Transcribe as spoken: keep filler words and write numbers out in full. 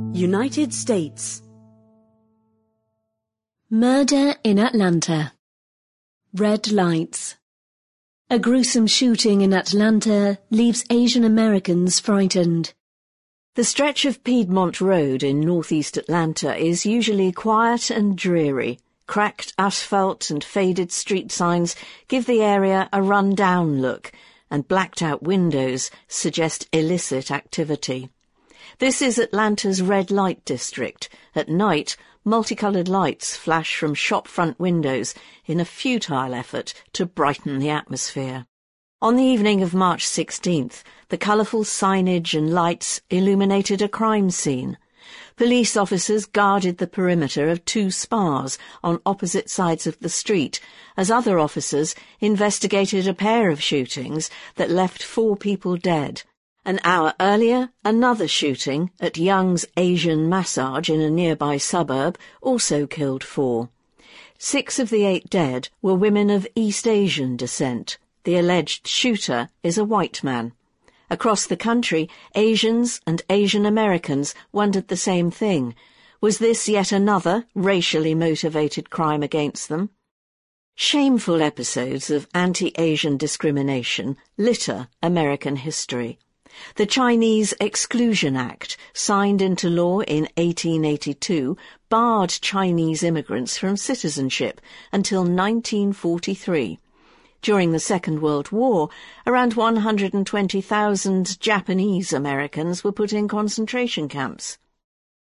United States. Murder in Atlanta. Red lights. A gruesome shooting in Atlanta leaves Asian Americans frightened. The stretch of Piedmont Road in northeast Atlanta is usually quiet and dreary. Cracked asphalt and faded street signs give the area a run-down look, and blacked-out windows suggest illicit activity. This is Atlanta's red light district. At night, multicoloured lights flash from shop-front windows in a futile effort to brighten the atmosphere. On the evening of March sixteenth, the colourful signage and lights illuminated a crime scene. Police officers guarded the perimeter of two spas on opposite sides of the street, as other officers investigated a pair of shootings that left four people dead. An hour earlier, another shooting at Young's Asian Massage in a nearby suburb also killed four. Six of the eight dead were women of East Asian descent. The alleged shooter is a white man. Across the country, Asians and Asian Americans wondered the same thing. Was this yet another racially motivated crime against them? Shameful episodes of anti-Asian discrimination litter American history. The Chinese Exclusion Act, signed into law in eighteen eighty-two, barred Chinese immigrants from citizenship until nineteen forty-three. During the Second World War, around one hundred twenty thousand Japanese Americans were put in concentration camps.